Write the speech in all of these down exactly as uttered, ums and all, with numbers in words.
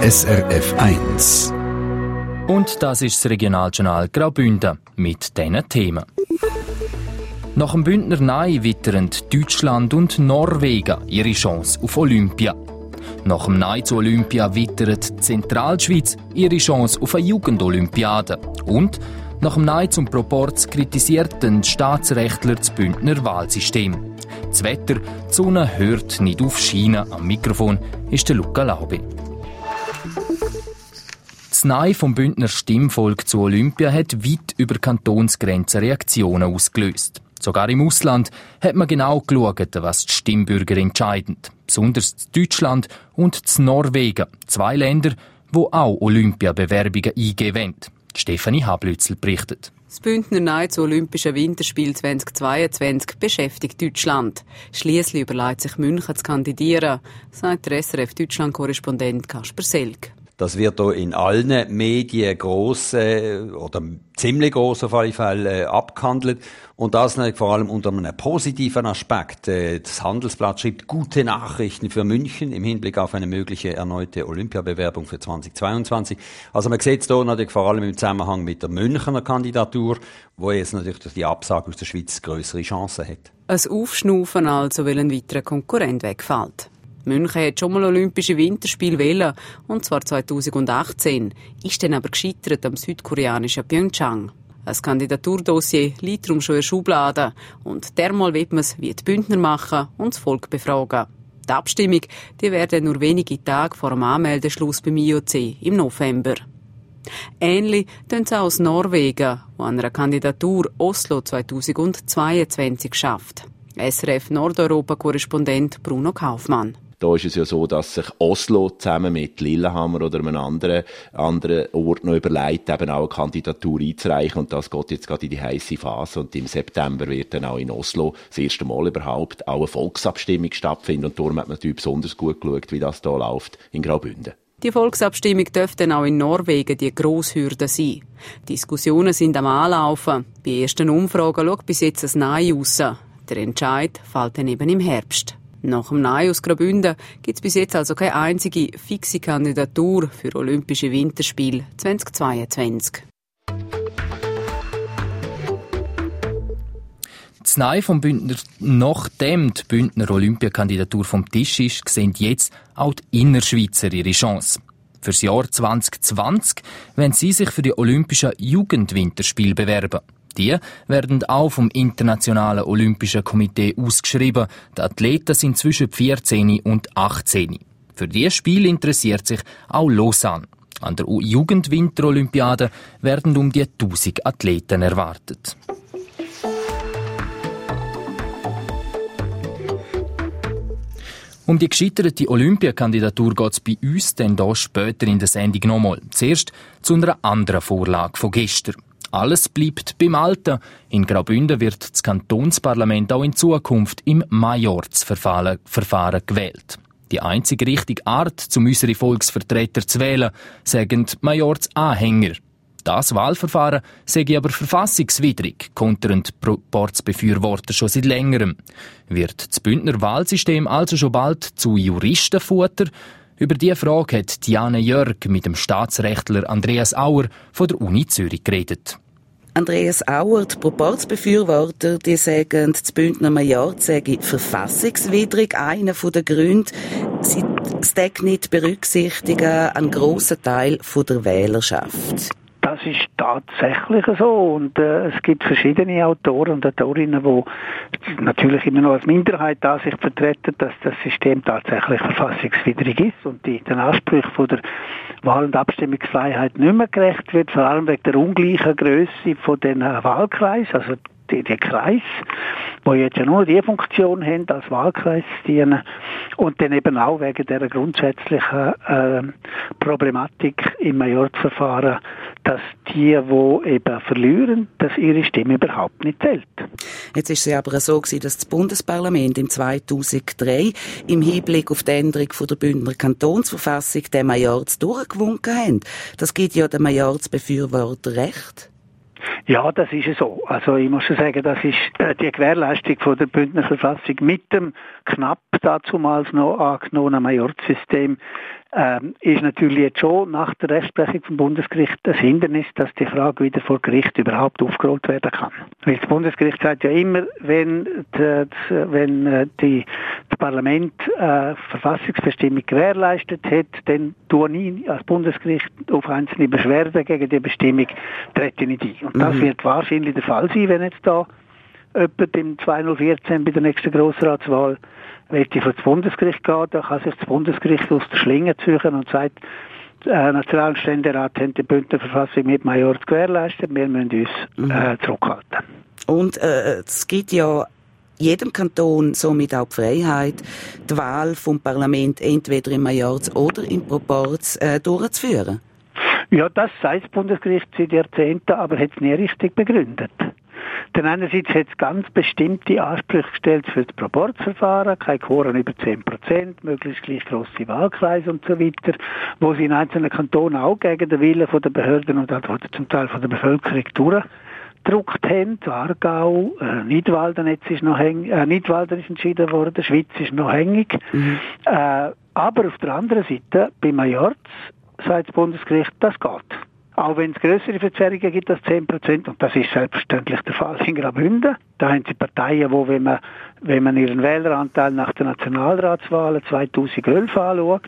S R F eins. Und das ist das Regionaljournal Graubünden mit diesen Themen. Nach dem Bündner Nein wittern Deutschland und Norwegen ihre Chance auf Olympia. Nach dem Nein zu Olympia wittert die Zentralschweiz ihre Chance auf eine Jugendolympiade. Und nach dem Nein zum Proporz kritisiert ein Staatsrechtler das Bündner Wahlsystem. Das Wetter, die Sonne hört nicht auf Schienen. Am Mikrofon ist der Luca Laube. Das Nein vom Bündner Stimmvolk zu Olympia hat weit über Kantonsgrenzen Reaktionen ausgelöst. Sogar im Ausland hat man genau geschaut, was die Stimmbürger entscheiden. Besonders Deutschland und Norwegen, zwei Länder, die auch Olympiabewerbungen eingeben wollen. Stefanie Hablützel berichtet. Das Bündner Nein zu Olympischen Winterspielen zweitausendzweiundzwanzig beschäftigt Deutschland. Schliesslich überlegt sich München zu kandidieren, sagt der S R F-Deutschland-Korrespondent Kasper Selg. Das wird hier in allen Medien gross äh, oder ziemlich gross auf alle Fälle äh, abgehandelt. Und das nicht vor allem unter einem positiven Aspekt. Äh, das Handelsblatt schreibt gute Nachrichten für München im Hinblick auf eine mögliche erneute Olympiabewerbung für zweitausendzweiundzwanzig. Also man sieht es hier natürlich vor allem im Zusammenhang mit der Münchner Kandidatur, wo jetzt natürlich durch die Absage aus der Schweiz grössere Chancen hat. Ein Aufschnaufen also, weil ein weiterer Konkurrent wegfällt. München hat schon mal Olympische Winterspiele wählen, und zwar zweitausendachtzehn, ist dann aber gescheitert am südkoreanischen Pyeongchang. Ein Kandidaturdossier liegt darum schon in der Schublade, und dermal wird man es wie die Bündner machen und das Volk befragen. Die Abstimmung die wäre nur wenige Tage vor dem Anmeldeschluss beim I O C im November. Ähnlich tun es auch aus Norwegen, wo an einer Kandidatur Oslo zweitausendzweiundzwanzig schafft. S R F Nordeuropa-Korrespondent Bruno Kaufmann. Da ist es ja so, dass sich Oslo zusammen mit Lillehammer oder einem anderen, anderen Ort noch überlegt, eben auch eine Kandidatur einzureichen. Und das geht jetzt gerade in die heisse Phase. Und im September wird dann auch in Oslo das erste Mal überhaupt auch eine Volksabstimmung stattfinden. Und darum hat man natürlich besonders gut geschaut, wie das hier läuft in Graubünden. Die Volksabstimmung dürfte dann auch in Norwegen die Grosshürde sein. Diskussionen sind am Anlaufen. Bei ersten Umfragen schaut bis jetzt ein Nein raus. Der Entscheid fällt dann eben im Herbst. Nach dem Nein aus Graubünden gibt es bis jetzt also keine einzige fixe Kandidatur für Olympische Winterspiele zweitausendzweiundzwanzig. Das Nein vom Bündner, nachdem die Bündner Olympiakandidatur vom Tisch ist, sehen jetzt auch die Innerschweizer ihre Chance. Fürs Jahr zwanzig zwanzig wollen sie sich für die Olympischen Jugendwinterspiele bewerben. Die werden auch vom Internationalen Olympischen Komitee ausgeschrieben. Die Athleten sind zwischen vierzehn und achtzehn. Für dieses Spiel interessiert sich auch Lausanne. An der Jugendwinterolympiade werden um die tausend Athleten erwartet. Um die gescheiterte Olympiakandidatur geht es bei uns dann hier später in der Sendung nochmal. Zuerst zu einer anderen Vorlage von gestern. Alles bleibt beim Alten. In Graubünden wird das Kantonsparlament auch in Zukunft im Majorzverfahren Verfahren gewählt. Die einzige richtige Art, um unsere Volksvertreter zu wählen, sagen die Majorsanhänger. Das Wahlverfahren sei aber verfassungswidrig, kontern die Proporzbefürworter schon seit längerem. Wird das Bündner Wahlsystem also schon bald zu Juristenfutter? Über diese Frage hat Diane Jörg mit dem Staatsrechtler Andreas Auer von der Uni Zürich geredet. Andreas Auer, die Proporzbefürworter, die sagen, das Bündner Majorz sei verfassungswidrig. Einer der Gründe, sie es nicht berücksichtigen einen grossen Teil der Wählerschaft. Das ist tatsächlich so, und äh, es gibt verschiedene Autoren und Autorinnen, die natürlich immer noch als Minderheit die Ansicht vertreten, dass das System tatsächlich verfassungswidrig ist und die den Ansprüchen von der Wahl- und Abstimmungsfreiheit nicht mehr gerecht wird, vor allem wegen der ungleichen Grösse von den Wahlkreisen, also die, die Kreis, die jetzt ja nur die Funktion haben, als Wahlkreis zu dienen, und dann eben auch wegen der grundsätzlichen äh, Problematik im Majorzverfahren, dass die, die eben verlieren, dass ihre Stimme überhaupt nicht zählt. Jetzt ist es aber so gewesen, dass das Bundesparlament im zweitausenddrei im Hinblick auf die Änderung von der Bündner Kantonsverfassung den Majorz durchgewunken hat. Das gibt ja den Majorzbefürworter recht. Ja, das ist es so. Also ich muss schon sagen, das ist äh, die Gewährleistung von der Bündner Verfassung mit dem knapp dazumals noch angenommenen Majorzsystem ähm, ist natürlich jetzt schon nach der Rechtsprechung vom Bundesgericht das Hindernis, dass die Frage wieder vor Gericht überhaupt aufgerollt werden kann. Weil das Bundesgericht sagt ja immer, wenn, die, wenn äh, die, das Parlament äh, Verfassungsbestimmung gewährleistet hat, dann tue ich als Bundesgericht auf einzelne Beschwerden gegen die Bestimmung trete nicht ein. Und das mhm. wird wahrscheinlich der Fall sein, wenn jetzt da jemand im zweitausendvierzehn bei der nächsten Grossratswahl möchte vor das Bundesgericht gehen, dann kann sich das Bundesgericht aus der Schlinge ziehen und sagt, äh, National- und Ständerat haben die Bündner Verfassung mit Major gewährleistet, wir müssen uns mhm. äh, zurückhalten. Und äh, es gibt ja jedem Kanton somit auch die Freiheit, die Wahl vom Parlament entweder im Majorz oder im Proporz äh, durchzuführen. Ja, das sagt das Bundesgericht seit Jahrzehnten, aber hat es nie richtig begründet. Denn einerseits hat es ganz bestimmte Ansprüche gestellt für das Proporzverfahren, kein Quorum über zehn Prozent, möglichst gleich grosse Wahlkreise und so weiter, wo sie in einzelnen Kantonen auch gegen den Willen der Behörden und auch zum Teil von der Bevölkerung durchgedruckt haben. Aargau, äh, Nidwalden jetzt ist noch hängig, äh, Nidwalden ist entschieden worden, Schwyz ist noch hängig. Mhm. Äh, aber auf der anderen Seite, bei Majorz, sagt das Bundesgericht, das geht. Auch wenn es grössere Verzerrungen gibt als zehn Prozent, und das ist selbstverständlich der Fall in Graubünden. Da haben sie Parteien, wo, wenn man, wenn man ihren Wähleranteil nach der Nationalratswahlen zweitausendelf anschaut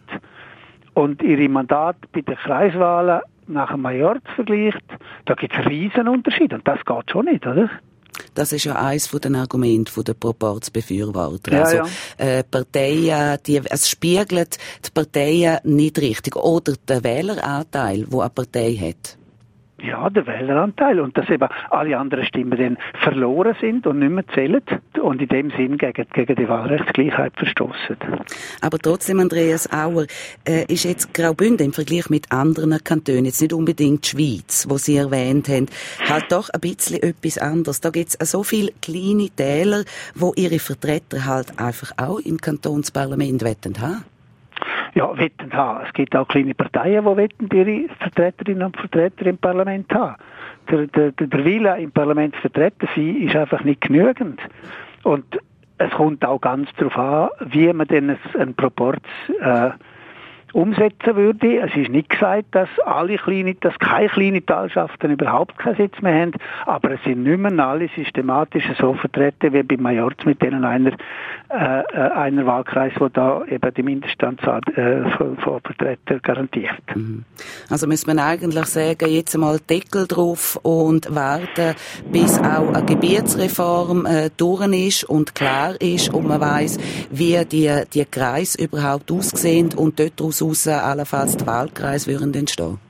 und ihre Mandate bei den Kreiswahlen nach dem Majorz vergleicht, da gibt es einen riesen Unterschied. Und das geht schon nicht, oder? Das ist ja eines der Argumente der Proporzbefürworter. Ja, also, ja. Äh, Parteien, die, es spiegelt die Parteien nicht richtig. Oder der Wähleranteil, den eine Partei hat. Ja, der Wähleranteil. Und dass eben alle anderen Stimmen dann verloren sind und nicht mehr zählen und in dem Sinn gegen, gegen die Wahlrechtsgleichheit verstoßen. Aber trotzdem, Andreas Auer, äh, ist jetzt Graubünden im Vergleich mit anderen Kantonen, jetzt nicht unbedingt die Schweiz, wo Sie erwähnt haben, halt doch ein bisschen etwas anderes. Da gibt es so viele kleine Täler, wo ihre Vertreter halt einfach auch im Kantonsparlament wetten haben. Ja, wetten haben. Es gibt auch kleine Parteien, die wetten, ihre Vertreterinnen und Vertreter im Parlament haben. Der, der, der Wille im Parlament vertreten sein ist einfach nicht genügend. Und es kommt auch ganz darauf an, wie man denn einen Proporz äh, umsetzen würde. Es ist nicht gesagt, dass alle kleine, dass keine kleinen Talschaften überhaupt keinen Sitz mehr haben, aber es sind nicht mehr alle systematisch so vertreten wie bei Majorz mit denen einer, äh, einer Wahlkreis, wo da eben die Mindestanzahl äh, von, von Vertretern garantiert. Also muss man eigentlich sagen, jetzt einmal Deckel drauf und warten, bis auch eine Gebietsreform äh, durch ist und klar ist und man weiss, wie die, die Kreise überhaupt aussehen und dort daraus allenfalls die Wahlkreise würden entstehen.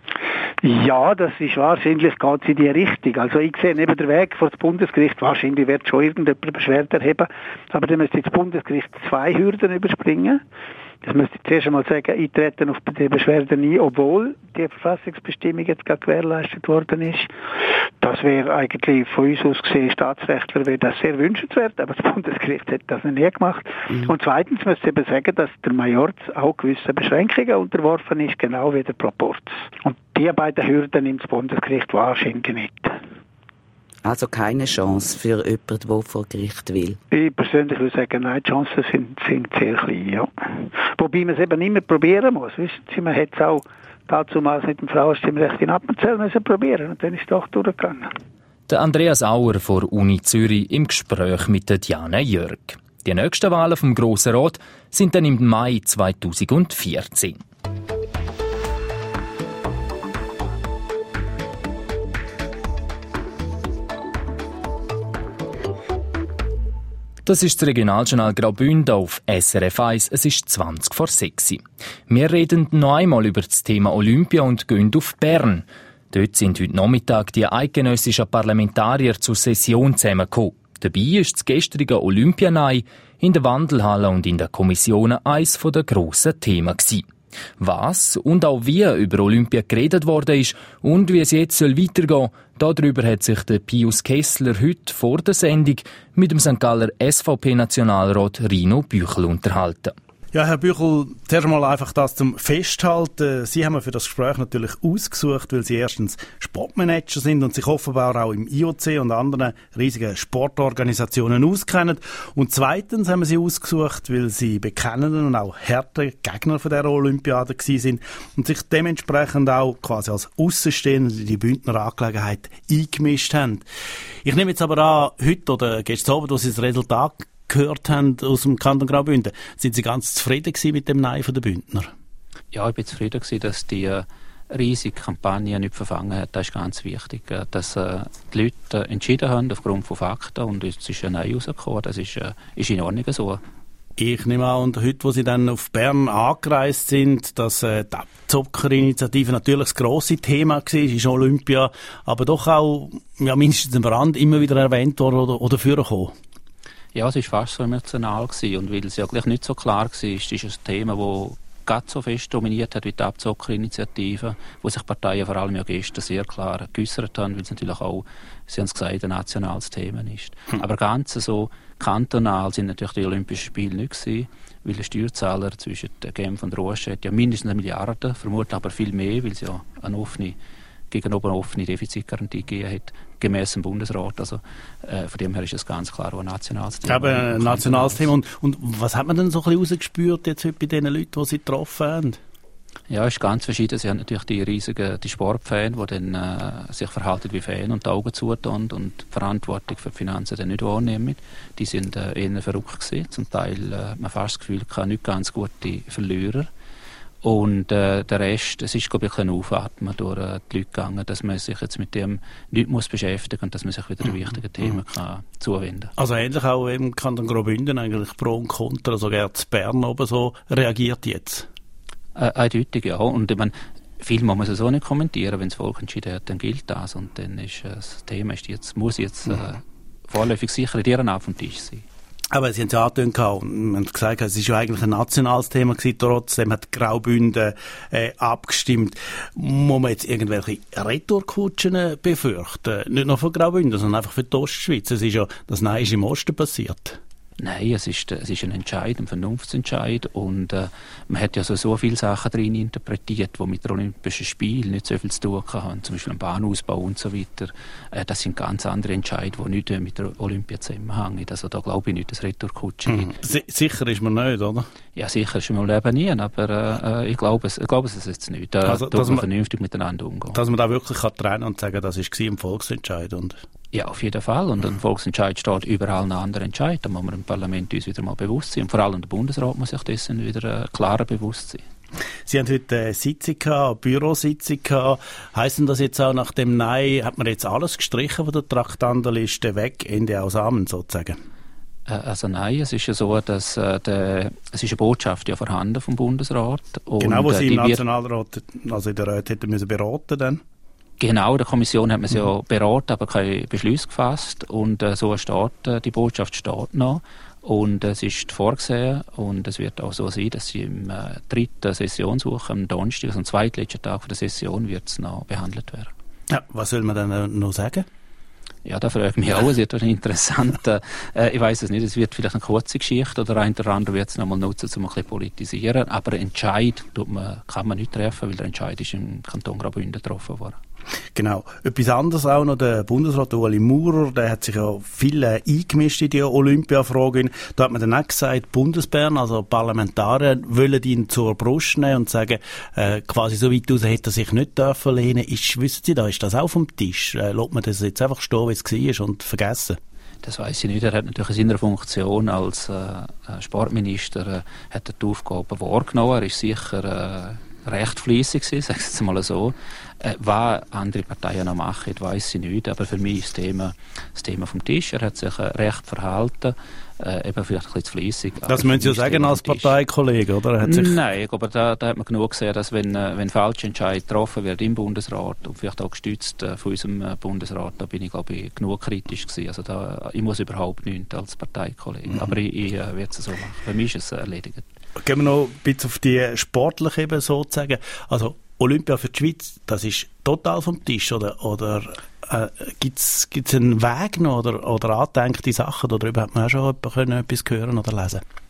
Ja, das ist wahrscheinlich, geht es in die Richtung. Also ich sehe neben der Weg vor das Bundesgericht, wahrscheinlich wird schon irgendjemand Beschwerde erheben, aber dann müsste das Bundesgericht zwei Hürden überspringen. Das müsste ich zuerst einmal sagen, eintreten auf die Beschwerde nie, obwohl die Verfassungsbestimmung jetzt gerade gewährleistet worden ist. Das wäre eigentlich von uns aus gesehen, Staatsrechtler wäre das sehr wünschenswert, aber das Bundesgericht hat das noch nie gemacht. Mhm. Und zweitens müsste ich eben sagen, dass der Majorz auch gewisse Beschränkungen unterworfen ist, genau wie der Proporz. Und die beiden Hürden nimmt das Bundesgericht wahrscheinlich nicht. Also keine Chance für jemanden, der vor Gericht will? Ich persönlich würde sagen, nein, die Chancen sind, sind sehr klein, ja. Wobei man es eben immer probieren muss. Wissen Sie, man hätte es auch damals mit dem Frauenstimmrecht in Appenzell müssen probieren und dann ist es doch durchgegangen. Der Andreas Auer von Uni Zürich im Gespräch mit der Diana Jörg. Die nächsten Wahlen vom Grossen Rat sind dann im Mai zweitausendvierzehn. Das ist das Regionaljournal Graubünden auf S R F eins. Es ist zwanzig vor sechs. Wir reden noch einmal über das Thema Olympia und gehen auf Bern. Dort sind heute Nachmittag die eidgenössischen Parlamentarier zur Session zusammengekommen. Dabei ist das gestrige Olympianei in der Wandelhalle und in den Kommissionen eines der grossen Themen gewesen. Was und auch wie über Olympia geredet worden ist und wie es jetzt weitergehen soll, darüber hat sich der Pius Kessler heute vor der Sendung mit dem Sankt Galler S V P-Nationalrat Rino Büchel unterhalten. Ja, Herr Büchel, zuerst einmal einfach das zum Festhalten. Sie haben für das Gespräch natürlich ausgesucht, weil Sie erstens Sportmanager sind und sich offenbar auch im I O C und anderen riesigen Sportorganisationen auskennen. Und zweitens haben wir Sie ausgesucht, weil Sie bekennende und auch harte Gegner von der Olympiade gewesen sind und sich dementsprechend auch quasi als Aussenstehende in die Bündner Angelegenheit eingemischt haben. Ich nehme jetzt aber an, heute oder gestern Abend, wo Sie das Resultat gehört haben aus dem Kanton Graubünden, sind Sie ganz zufrieden gewesen mit dem Nein der Bündner? Ja, ich bin zufrieden gewesen, dass die äh, riesige Kampagne nicht verfangen hat. Das ist ganz wichtig, äh, dass äh, die Leute äh, entschieden haben aufgrund von Fakten und es ist ein Nein rausgekommen. Das ist, äh, ist in Ordnung so. Ich nehme an, und heute, wo Sie dann auf Bern angereist sind, dass äh, die Abzockerinitiative natürlich das grosse Thema war, ist Olympia, aber doch auch ja, mindestens am Rand immer wieder erwähnt worden oder, oder vorgekommen. Ja, es war fast so emotional gewesen. Und weil es ja gleich nicht so klar war, ist es ein Thema, das ganz so fest dominiert hat wie die Abzockerinitiative, wo sich Parteien vor allem ja gestern sehr klar geäussert haben, weil es natürlich auch, Sie haben es gesagt, ein nationales Thema ist. Hm. Aber ganz so kantonal sind natürlich die Olympischen Spiele nicht gewesen, weil der Steuerzahler zwischen Genf und Rorschach ja mindestens eine Milliarde, vermutlich aber viel mehr, weil es ja eine offene gegenüber eine offene Defizitgarantie gegeben hat, gemäss dem Bundesrat. Also äh, von dem her ist es ganz klar auch ein nationales Thema. Aber ein nationales Thema. Und, und was hat man denn so ein bisschen rausgespürt jetzt heute bei den Leuten, die Sie getroffen haben? Ja, es ist ganz verschieden. Sie haben natürlich die riesigen die Sportfans, die dann äh, sich verhalten wie Fans und die Augen zutun und die Verantwortung für die Finanzen dann nicht wahrnehmen. Die sind äh, eher verrückt gewesen. Zum Teil äh, man fast das Gefühl, kann nicht ganz gute Verlierer. Und äh, der Rest, es ist, glaube ich, ein Aufatmen durch äh, die Leute gegangen, dass man sich jetzt mit dem nicht muss beschäftigen und dass man sich wieder den wichtigen Themen kann zuwenden kann. Also ähnlich auch im Kanton Graubünden eigentlich pro und contra, sogar zu Bern oben so reagiert jetzt? Äh, eindeutig, ja. Und ich meine, viel muss man so nicht kommentieren. Wenn das Volk entschieden hat, dann gilt das. Und dann ist äh, das Thema ist jetzt, muss jetzt äh, vorläufig sicher in deren auf dem Tisch sein. Aber Sie haben es ja angetönt, und man hat gesagt, es ist ja eigentlich ein nationales Thema gewesen, trotzdem hat Graubünden äh, abgestimmt. Muss man jetzt irgendwelche Retourkutschen befürchten? Nicht nur von Graubünden, sondern einfach für die Ostschweiz. Es ist ja, das Nein ist im Osten passiert. Nein, es ist, es ist ein Entscheid, ein Vernunftsentscheid und äh, man hat ja so, so viele Sachen drin interpretiert, die mit den Olympischen Spielen nicht so viel zu tun haben, zum Beispiel ein Bahnausbau und so weiter. Äh, das sind ganz andere Entscheide, die nicht mit der Olympia zusammenhängen. Also da glaube ich nicht, dass Retourkutsche gibt. Mhm. Sicher ist man nicht, oder? Ja, sicher ist man eben nie, aber äh, ich glaube es, ich glaube es jetzt nicht. Da also, dass man vernünftig miteinander umgehen. Dass man da wirklich kann trennen und sagen, das war ein Volksentscheid und ja, auf jeden Fall. Und ein Volksentscheid steht überall ein anderer Entscheid. Da muss man im Parlament uns wieder mal bewusst sein. Und vor allem der Bundesrat muss sich dessen wieder äh, klarer bewusst sein. Sie haben heute eine Sitzung gehabt, eine Bürositzung gehabt. Heisst denn das jetzt auch nach dem Nein, hat man jetzt alles gestrichen von der Traktandenliste weg, Ende aus Amen sozusagen? Äh, also nein, es ist ja so, dass äh, der, es ist eine Botschaft ja vorhanden vom Bundesrat. Und, genau, wo Sie äh, im Nationalrat, also in der Rat hätten müssen beraten dann? Genau, in der Kommission hat man es mhm. ja beraten, aber keinen Beschluss gefasst. Und äh, so steht, äh, die Botschaft steht noch. Und äh, es ist vorgesehen und es wird auch so sein, dass sie im äh, dritten Sessionswoche, am Donnerstag, also am zweitletzten Tag der Session, wird es noch behandelt werden. Ja, was soll man dann äh, noch sagen? Ja, da frage ich mich auch, es wird interessant. Äh, ich weiss es nicht, es wird vielleicht eine kurze Geschichte oder ein oder andere wird es noch mal nutzen, um ein bisschen politisieren. Aber Entscheid tut man, kann man nicht treffen, weil der Entscheid ist im Kanton Graubünden getroffen worden. Genau. Etwas anderes auch noch, der Bundesrat Ueli Maurer, der hat sich ja viel äh, eingemischt in die Olympia-Frage. Da hat man dann auch gesagt, Bundesbern, also Parlamentarier, wollen ihn zur Brust nehmen und sagen, äh, quasi so weit raus hätte er sich nicht dürfen lehnen. Ist, wissen Sie da, ist das auch vom Tisch? Äh, lässt man das jetzt einfach stehen, wie es war und vergessen? Das weiss ich nicht. Er hat natürlich in seiner Funktion als äh, Sportminister äh, hat er die Aufgabe wahrgenommen. Er ist sicher äh, recht fleissig gewesen, sage ich jetzt mal so. Äh, was andere Parteien noch machen, weiss ich nicht. Aber für mich ist das Thema, das Thema vom Tisch. Er hat sich äh, recht verhalten, äh, eben vielleicht ein bisschen zu fleissig. Das müssen Sie ja sagen als Parteikollege, oder? Hat sich Nein, aber da, da hat man genug gesehen, dass wenn, äh, wenn falsche Entscheid getroffen wird im Bundesrat und vielleicht auch gestützt äh, von unserem äh, Bundesrat, da bin ich, glaube ich, genug kritisch gewesen. Also da, ich muss überhaupt nichts als Parteikollege. Mhm. Aber ich, ich äh, werde es so machen. Für mich ist es äh, erledigt. Gehen wir noch ein bisschen auf die sportliche Ebene sozusagen. Also Olympia für die Schweiz, das ist total vom Tisch, oder, oder äh, gibt es einen Weg noch oder, oder angedenkte Sachen, oder darüber hat man auch schon etwas hören oder lesen?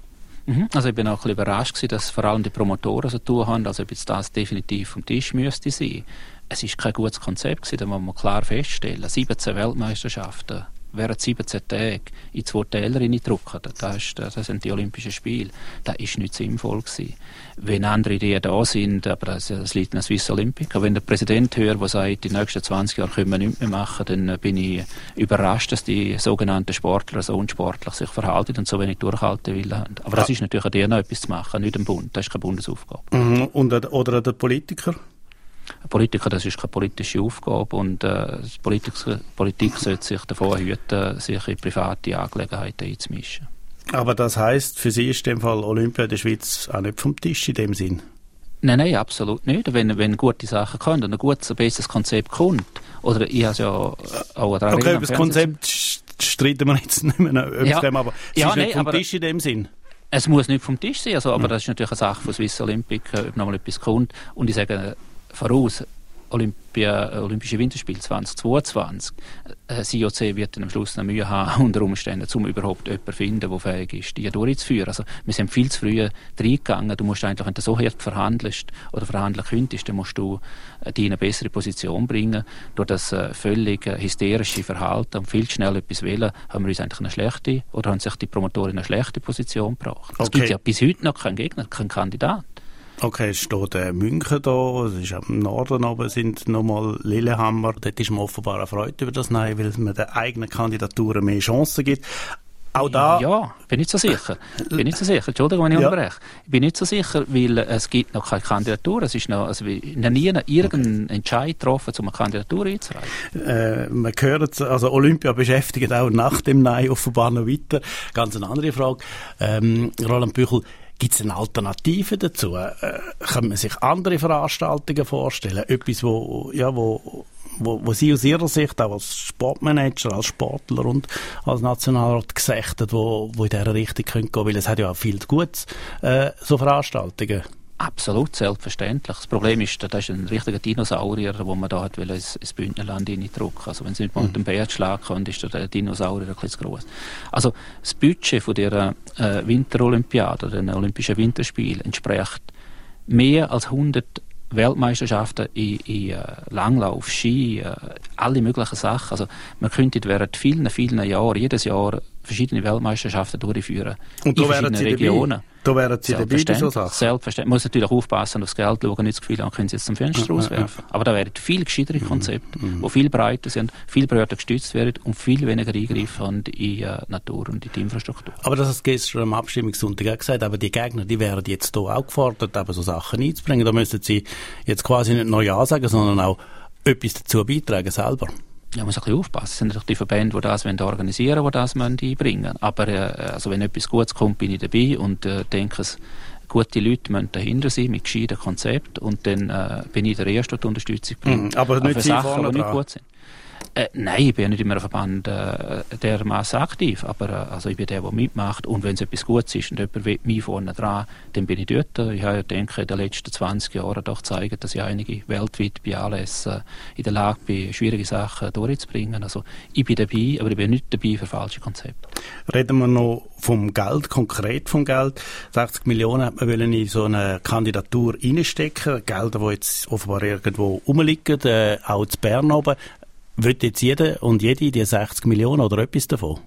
Mhm. Also ich bin auch ein bisschen überrascht gewesen, dass vor allem die Promotoren so tun haben, als ob jetzt das definitiv vom Tisch müsste sein. Es ist kein gutes Konzept gewesen, da muss man klar feststellen. siebzehn Weltmeisterschaften während siebzehn Tagen in zwei Täler reindrücken, das, ist, das sind die Olympischen Spiele. Das ist nicht sinnvoll gewesen. Wenn andere Ideen da sind, aber das, das liegt in der Swiss Olympic. Wenn der Präsident hört, der sagt, die nächsten zwanzig Jahre können wir nichts mehr machen, dann bin ich überrascht, dass die sogenannten Sportler so unsportlich sich verhalten und so wenig Durchhaltewillen haben. Aber das ist natürlich an denen etwas zu machen, nicht am Bund. Das ist keine Bundesaufgabe. Mhm. Und, oder an den Politiker? Ein Politiker, das ist keine politische Aufgabe und äh, Politik, Politik sollte sich davor hüten, sich in private Angelegenheiten einzumischen. Aber das heisst, für Sie ist in dem Fall Olympia in der Schweiz auch nicht vom Tisch in dem Sinn? Nein, nein, absolut nicht. Wenn, wenn gute Sachen kommen und ein gutes, ein besseres Konzept kommt, oder ich habe ja auch daran okay, über das Konzept streiten wir jetzt nicht mehr, ja. dem, aber es ja, ist nicht nein, vom Tisch in dem Sinn? Es muss nicht vom Tisch sein, also, aber ja. das ist natürlich eine Sache von Swiss Olympic, ob nochmal etwas kommt. Und ich sage voraus, Olympia, Olympische Winterspiele zwanzig zweiundzwanzig. Das I O C wird dann am Schluss noch Mühe haben, unter Umständen, um überhaupt jemanden zu finden, der fähig ist, die durchzuführen. Also, wir sind viel zu früh reingegangen. Du musst eigentlich, wenn du so hart verhandelst oder verhandeln könntest, dann musst du dich in eine bessere Position bringen. Durch das äh, völlig äh, hysterische Verhalten und viel zu schnell etwas wählen, haben wir uns eigentlich eine schlechte, oder haben sich die Promotoren in eine schlechte Position gebracht. Es okay. gibt ja bis heute noch keinen Gegner, keinen Kandidat. Okay, es steht äh, München da, es ist am Norden oben sind nochmal Lillehammer. Dort ist man offenbar erfreut über das Nein, weil man den eigenen Kandidaturen mehr Chancen gibt. Auch da... Ja, bin nicht so sicher. Bin nicht so sicher. Entschuldigung, wenn ich ja. unterbreche. Ich bin nicht so sicher, weil es gibt noch keine Kandidatur. Es ist noch, also noch nie irgendeinen Entscheid getroffen, um eine Kandidatur einzureichen. Äh, man hört, also Olympia beschäftigt auch nach dem Nein offenbar noch weiter. Ganz eine andere Frage. Ähm, Roland Büchel, gibt es eine Alternative dazu? Äh, kann man sich andere Veranstaltungen vorstellen? Etwas, wo, ja, wo, wo, wo Sie aus Ihrer Sicht auch als Sportmanager, als Sportler und als Nationalrat gesagt hat, wo, wo in dieser Richtung gehen können? Weil es hat ja auch viel Gutes, äh, so Veranstaltungen. Absolut, selbstverständlich. Das Problem ist, da ist ein richtiger Dinosaurier, den man da hat, ins, ins Bündnerland reindrücken. Also wenn es nicht mal mit dem Bär schlagen kann, ist der Dinosaurier ein bisschen zu gross. Also das Budget von der äh, Winterolympiade, den Olympischen Winterspielen, entspricht mehr als hundert Weltmeisterschaften in, in uh, Langlauf, Ski, uh, alle möglichen Sachen. Also man könnte während vielen, vielen Jahren, jedes Jahr verschiedene Weltmeisterschaften durchführen. Und in da verschiedenen wären Sie Regionen. Dabei. Da wären Sie dabei bei so Sachen? Selbstverständlich. Man muss natürlich aufpassen, aufs Geld schauen, nicht das Gefühl haben, können Sie jetzt zum Fenster rauswerfen. Aber da wären viel gescheitere Konzepte, die mhm. viel breiter sind, viel breiter gestützt werden und viel weniger Eingriff haben in uh, Natur und in die Infrastruktur. Aber das hast du gestern am Abstimmungssonntag auch gesagt, aber die Gegner, die wären jetzt hier auch gefordert, eben so Sachen einzubringen. Da müssen Sie jetzt quasi nicht nur Ja sagen, sondern auch etwas dazu beitragen selber. Ja, man muss ein bisschen aufpassen. Es sind natürlich die Verbände, die das organisieren wollen, die das einbringen. Aber äh, also wenn etwas Gutes kommt, bin ich dabei und äh, denke, es, gute Leute müssen dahinter sein mit gescheiten Konzepten und dann äh, bin ich der Erste, der die Unterstützung bringt. Mhm, aber nicht Sie Sachen, vorne die nicht dran. gut sind. Äh, nein, ich bin ja nicht immer im Verband äh, dermaßen aktiv, aber äh, also ich bin der, der mitmacht und wenn es etwas Gutes ist und jemand will mich vorne dran, dann bin ich dort. Ich habe, denke, in den letzten zwanzig Jahren doch gezeigt, dass ich einige weltweit bei Anlässen äh, in der Lage bin, schwierige Sachen durchzubringen. Also ich bin dabei, aber ich bin nicht dabei für falsche Konzepte. Reden wir noch vom Geld, konkret vom Geld. sechzig Millionen hat man wollen in so eine Kandidatur reinstecken, Gelder, die jetzt offenbar irgendwo rumliegen, äh, auch zu Bern oben. Wird jetzt jeder und jede die sechzig Millionen oder etwas davon?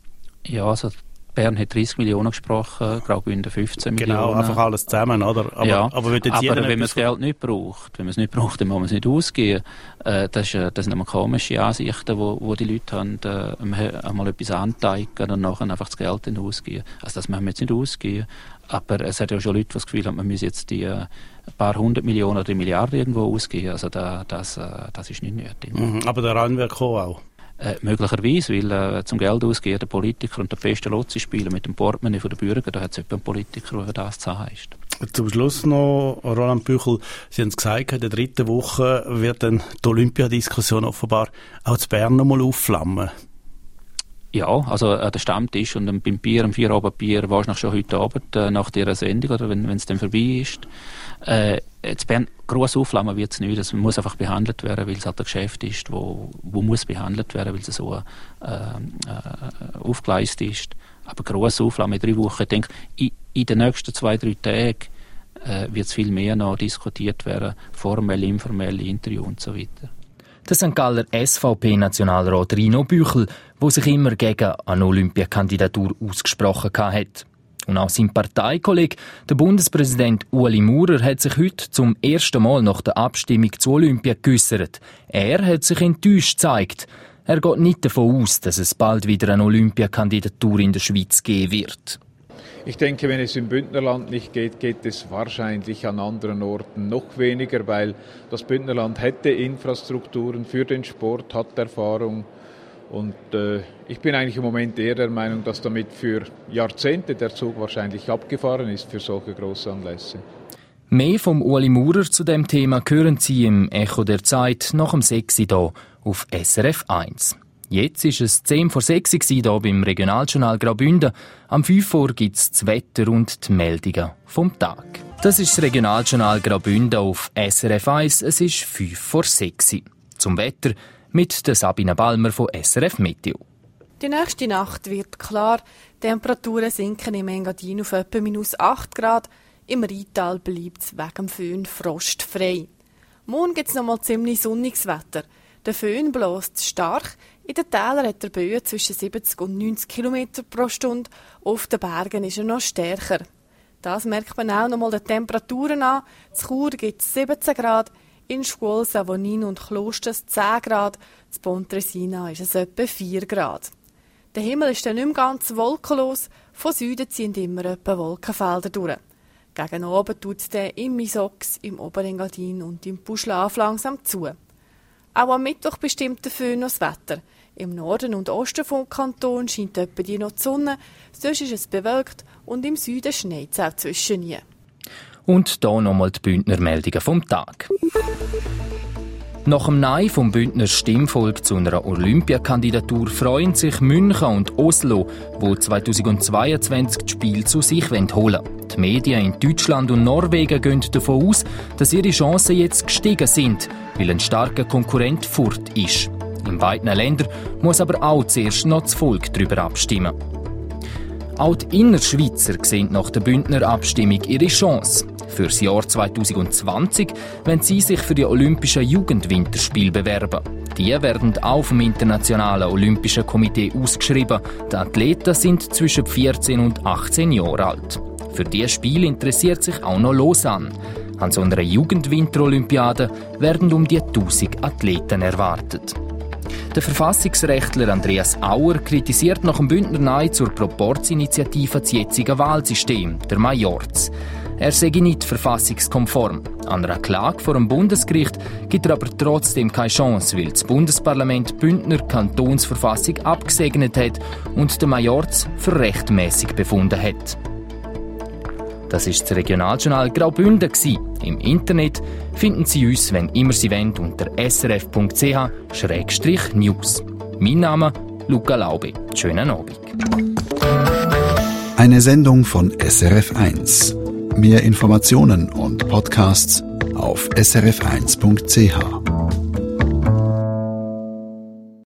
Ja, also Bern hat dreißig Millionen gesprochen, Graubünden fünfzehn genau, Millionen. Genau, einfach alles zusammen, oder? Aber, ja, aber, wird jetzt aber jeder wenn man das Geld nicht braucht, wenn man es nicht braucht, dann muss man es nicht ausgeben. Äh, das, ist, das sind immer komische Ansichten, wo, wo die Leute haben, äh, einmal etwas anteigen und nachher einfach das Geld dann ausgeben. Also das müssen wir jetzt nicht ausgeben. Aber es hat ja schon Leute, die das Gefühl haben, man müsse jetzt die äh, ein paar hundert Millionen oder die Milliarden irgendwo ausgeben. Also da, das, äh, das ist nicht nötig. Mhm, aber der Rang wird kommen auch? Äh, möglicherweise, weil äh, zum Geld ausgeben der Politiker und der beste Lotse spielen mit dem Portemonnaie der Bürger, da hat es jemand einen Politiker, der für das zu haben ist. Zum Schluss noch, Roland Büchel, Sie haben es gesagt, in der dritten Woche wird dann die Olympiadiskussion offenbar auch zu Bern noch mal aufflammen. Ja, also an der Stammtisch und beim Bier, am Feierabendbier, wahrscheinlich schon heute Abend äh, nach dieser Sendung oder wenn es dann vorbei ist. Äh, Jetzt Bern, gross aufflammen wird es nicht. Es muss einfach behandelt werden, weil es halt ein Geschäft ist, wo, wo muss behandelt werden, weil es so äh, äh, aufgeleistet ist. Aber gross aufflammen in drei Wochen. Ich denke, in, in den nächsten zwei, drei Tagen äh, wird es viel mehr noch diskutiert werden, formell, informell, Interview und so weiter. Der Sankt Galler S V P-Nationalrat Rino Büchel, der sich immer gegen eine Olympiakandidatur ausgesprochen hat. Und auch sein Parteikollege, der Bundespräsident Ueli Maurer, hat sich heute zum ersten Mal nach der Abstimmung zu Olympia geäussert. Er hat sich enttäuscht gezeigt. Er geht nicht davon aus, dass es bald wieder eine Olympiakandidatur in der Schweiz geben wird. Ich denke, wenn es im Bündnerland nicht geht, geht es wahrscheinlich an anderen Orten noch weniger, weil das Bündnerland hätte Infrastrukturen für den Sport, hat Erfahrung. Und äh, ich bin eigentlich im Moment eher der Meinung, dass damit für Jahrzehnte der Zug wahrscheinlich abgefahren ist für solche Grossanlässe. Mehr vom Ueli Maurer zu dem Thema hören Sie im Echo der Zeit nach dem sechs hier auf S R F eins. Jetzt ist es zehn vor sechs hier beim Regionaljournal Graubünden. Am fünf Uhr gibt es das Wetter und die Meldungen vom Tag. Das ist das Regionaljournal Graubünden auf S R F eins. Es ist fünf vor sechs. Zum Wetter mit der Sabine Balmer von S R F Meteo. Die nächste Nacht wird klar. Die Temperaturen sinken im Engadin auf etwa minus acht Grad. Im Rheintal bleibt es wegen dem Föhn frostfrei. Morgen gibt es noch mal ziemlich sonniges Wetter. Der Föhn bläst stark. In den Tälern hat er Böen zwischen siebzig und neunzig Kilometer pro Stunde. Auf den Bergen ist er noch stärker. Das merkt man auch noch mal den Temperaturen an. In Chur gibt es siebzehn Grad. In Schkuol, Savonin und Klosters zehn Grad, in Pontresina ist es etwa vier Grad. Der Himmel ist dann nicht mehr ganz wolkenlos, von Süden ziehen immer etwa Wolkenfelder durch. Gegen oben tut es dann im Misox, im Oberengadin und im Puschlaf langsam zu. Auch am Mittwoch bestimmt der Föhn noch das Wetter. Im Norden und Osten vom Kanton scheint etwa die noch die Sonne, sonst ist es bewölkt und im Süden schneit es auch zwischen nie. Und hier nochmal die Bündner Meldungen vom Tag. Nach dem Nein vom Bündner Stimmvolk zu einer Olympiakandidatur freuen sich München und Oslo, wo zweitausendzweiundzwanzig das Spiel zu sich holen wollen. Die Medien in Deutschland und Norwegen gehen davon aus, dass ihre Chancen jetzt gestiegen sind, weil ein starker Konkurrent fort ist. In beiden Ländern muss aber auch zuerst noch das Volk darüber abstimmen. Auch die Innerschweizer sehen nach der Bündner Abstimmung ihre Chance. Für das Jahr zweitausendzwanzig wollen sie sich für die Olympischen Jugendwinterspiele bewerben. Die werden auch vom Internationalen Olympischen Komitee ausgeschrieben. Die Athleten sind zwischen vierzehn und achtzehn Jahre alt. Für dieses Spiel interessiert sich auch noch Lausanne. An so einer Jugendwinterolympiade werden um die tausend Athleten erwartet. Der Verfassungsrechtler Andreas Auer kritisiert nach dem Bündner Nein zur Proporzinitiative das jetzige Wahlsystem, der Majorz. Er sei nicht verfassungskonform. An einer Klage vor dem Bundesgericht gibt er aber trotzdem keine Chance, weil das Bundesparlament die Bündner Kantonsverfassung abgesegnet hat und der Majorz für rechtmäßig befunden hat. Das ist das Regionaljournal Graubünden. Im Internet finden Sie uns, wenn immer Sie wollen, unter s r f punkt c h schrägstrich news. Mein Name Luca Laube. Schönen Abend. Eine Sendung von S R F eins. Mehr Informationen und Podcasts auf s r f eins punkt c h.